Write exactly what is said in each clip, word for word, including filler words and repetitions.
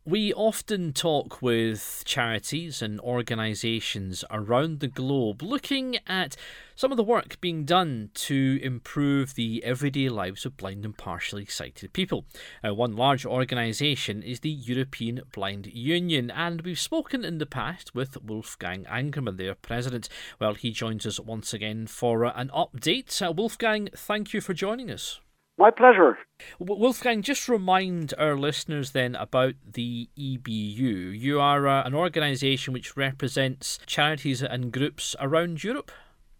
We often talk with charities and organisations around the globe looking at some of the work being done to improve the everyday lives of blind and partially sighted people. Uh, one large organisation is the European Blind Union, and we've spoken in the past with Wolfgang Angermann, their president. Well, he joins us once again for uh, an update. Uh, Wolfgang, thank you for joining us. My pleasure. Wolfgang, just remind our listeners then about the E B U. You are uh, an organisation which represents charities and groups around Europe.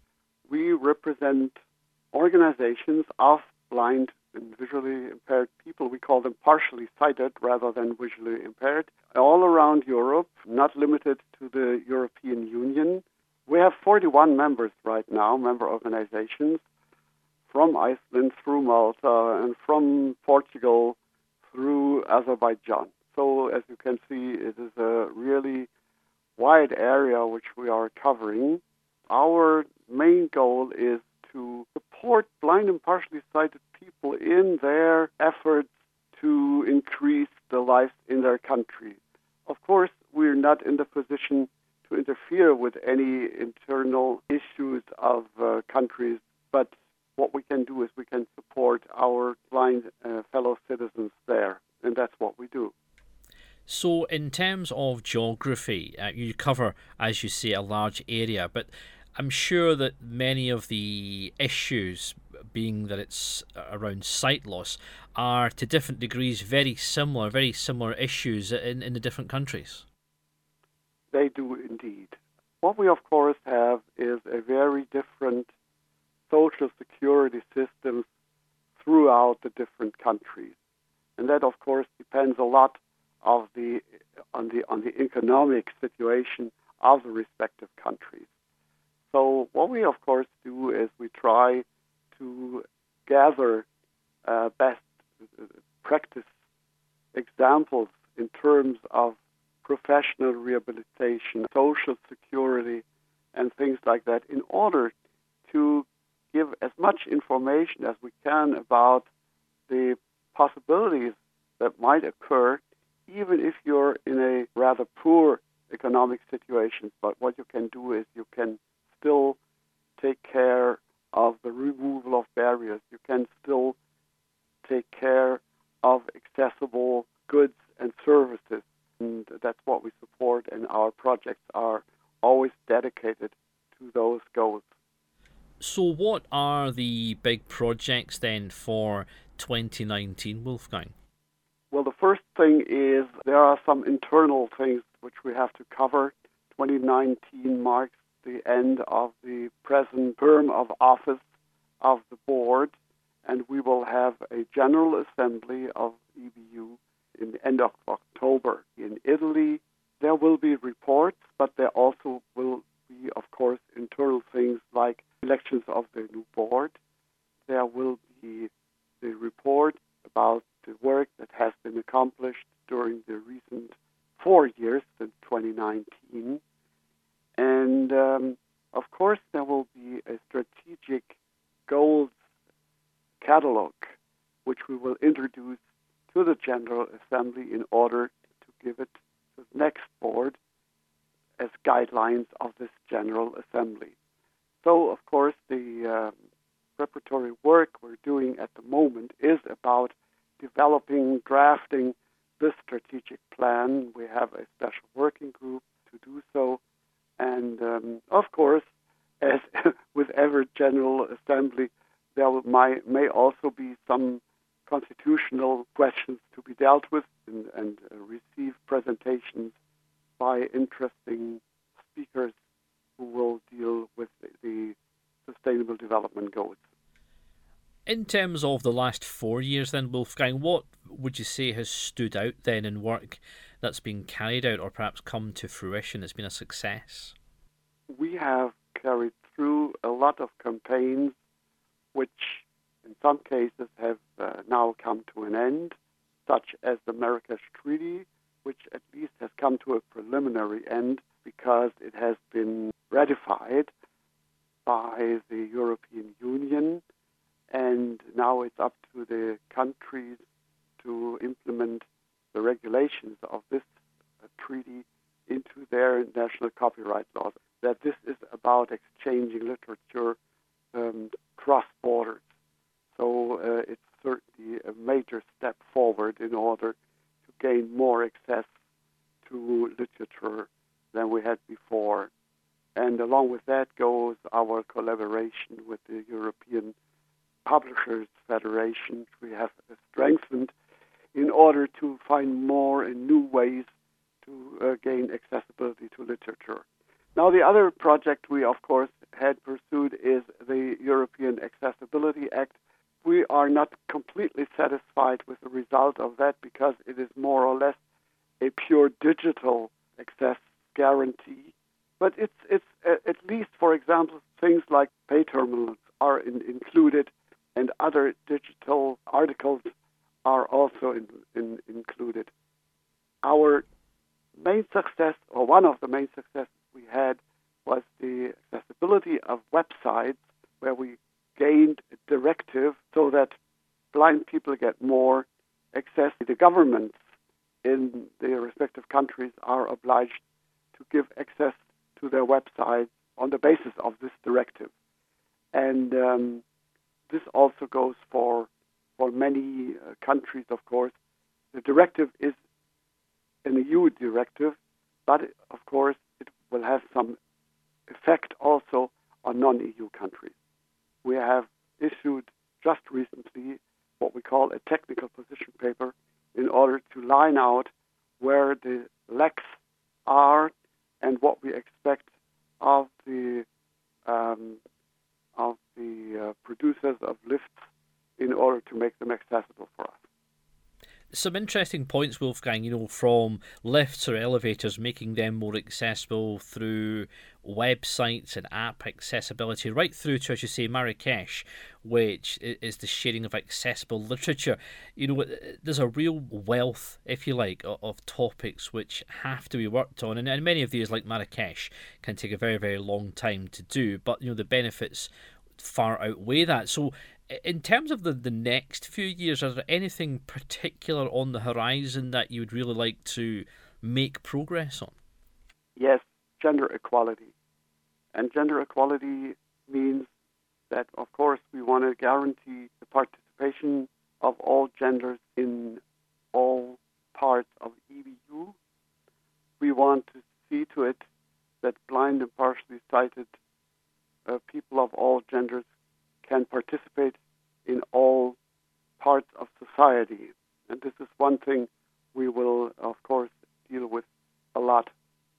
We represent organizations of blind and visually impaired people. We call them partially sighted rather than visually impaired, all around Europe, not limited to the European Union. We have forty-one members right now, member organizations, from Iceland through Malta and from Portugal through Azerbaijan. So as you can see, it is a really wide area which we are covering. Our main goal is to support blind and partially sighted people in their efforts to increase the lives in their country. Of course, we're not in the position to interfere with any internal issues of uh, countries, but what we can do is we can support our blind uh, fellow citizens there, and that's what we do. So in terms of geography, uh, you cover, as you say, a large area, but I'm sure that many of the issues, being that it's around sight loss, are to different degrees very similar, very similar issues in, in the different countries. They do indeed. What we, of course, have is a very different social security systems throughout the different countries, and that, of course, depends a lot of the on the on the economic situation of the respective countries. So, what we, of course, do is we try to gather uh, best practice examples in terms of professional rehabilitation, social security, and things like that, in order to give as much information as we can about the possibilities that might occur, even if you're in a rather poor economic situation. But what you can do is you can still take care of the removal of barriers. You can still take care of accessible goods and services. And that's what we support, and our projects are always dedicated to those goals. So what are the big projects then for twenty nineteen, Wolfgang? Well, the first thing is there are some internal things which we have to cover. twenty nineteen marks the end of the present term of office of the board, and we will have a general assembly of E B U in the end of October. In Italy, there will be reports, but there also will be, of course, internal things like elections of the new board. There will be the report about the work that has been accomplished during the recent four years since twenty nineteen. And, um, of course, there will be a strategic goals catalog, which we will introduce to the General Assembly in order to give it to the next board as guidelines of this General Assembly. So, of course, the uh, preparatory work we're doing at the moment is about developing, drafting this strategic plan. We have a special working group to do so. And, um, of course, as with every General Assembly, there might, may also be some constitutional questions to be dealt with and, and uh, receive presentations by interesting speakers who will deal with the, the Sustainable Development Goals. In terms of the last four years then, Wolfgang, what would you say has stood out then in work that's been carried out or perhaps come to fruition, that's been a success? We have carried through a lot of campaigns which in some cases have uh, now come to an end, such as the Marrakesh Treaty, which at least has come to a preliminary end because it has been ratified by the European Union, and now it's up to the countries to implement the regulations of this uh, treaty into their national copyright laws, that this is about exchanging literature um, cross borders. So uh, it's certainly a major step forward in order to gain more access to literature than we had before. And along with that goes our collaboration with the European Publishers Federation, which we have strengthened in order to find more and new ways to uh, gain accessibility to literature. Now, the other project we, of course, had pursued is the European Accessibility Act. We are not completely satisfied with the result of that because it is more or less a pure digital access guarantee. But it's it's at least, for example, things like pay terminals are in, included, and other digital articles are also in, in, included. Our main success, or one of the main successes we had, was the accessibility of websites, where we gained a directive so that blind people get more access. The governments in the respective countries are obliged to give access to their websites on the basis of this directive. And um, this also goes for for many uh, countries, of course. The directive is an E U directive, but of course it will have some effect also on non-E U countries. We have issued just recently what we call a technical position paper in order to line out where the lacks are and what we expect of the um, of the uh, producers of lifts in order to make them accessible for us. Some interesting points, Wolfgang, you know, from lifts or elevators, making them more accessible through websites and app accessibility, right through to, as you say, Marrakesh, which is the sharing of accessible literature. You know, there's a real wealth, if you like, of topics which have to be worked on, and many of these, like Marrakesh, can take a very, very long time to do, but, you know, the benefits far outweigh that. So in terms of the, the next few years, is there anything particular on the horizon that you would really like to make progress on? Yes, gender equality. And gender equality means that, of course, we want to guarantee the participation of all genders in all parts of E B U. We want to see to it that blind and partially sighted uh, people of all genders can participate in all parts of society. And this is one thing we will, of course, deal with a lot.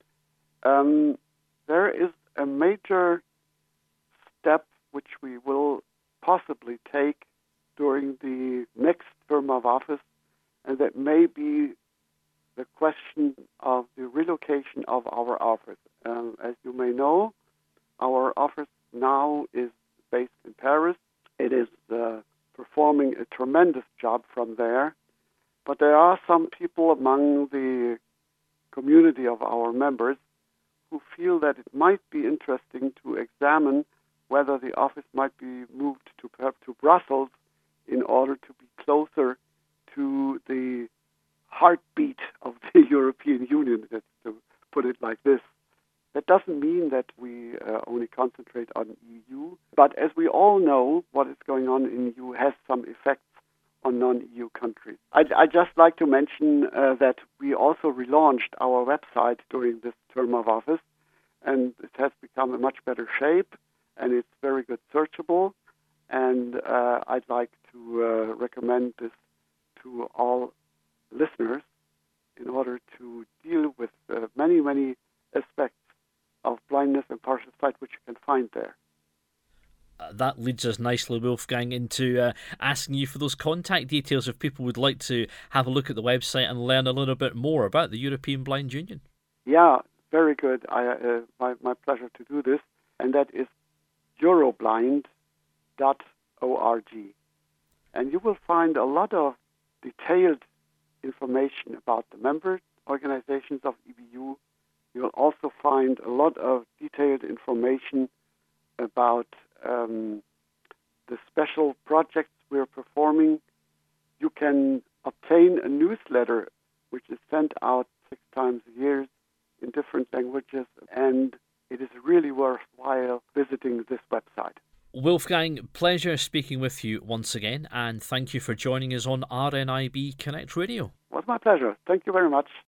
Um, there is a major step which we will possibly take during the next term of office, and that may be the question of the relocation of our office. Um, as you may know, our office now is based in Paris. It is uh, performing a tremendous job from there, but there are some people among the community of our members who feel that it might be interesting to examine whether the office might be moved to to Brussels in order to be closer to the heartbeat of the European Union, to put it like this. That doesn't mean that we uh, only concentrate on E U, but as we all know, what is going on in E U has some effects on non-E U countries. I'd, I'd just like to mention uh, that we also relaunched our website during this term of office, and it has become in much better shape, and it's very good searchable, and uh, I'd like to uh, recommend this to all listeners in order to deal with uh, many, many aspects of blindness and partial sight, which you can find there. Uh, that leads us nicely, Wolfgang, into uh, asking you for those contact details if people would like to have a look at the website and learn a little bit more about the European Blind Union. Yeah, very good. I, uh, my, my pleasure to do this, and that is euroblind dot org. And you will find a lot of detailed information about the member organizations of E B U. You'll also find a lot of detailed information about um, the special projects we're performing. You can obtain a newsletter which is sent out times a year in different languages, and it is really worthwhile visiting this website. Wolfgang, pleasure speaking with you once again, and thank you for joining us on R N I B Connect Radio. It was my pleasure. Thank you very much.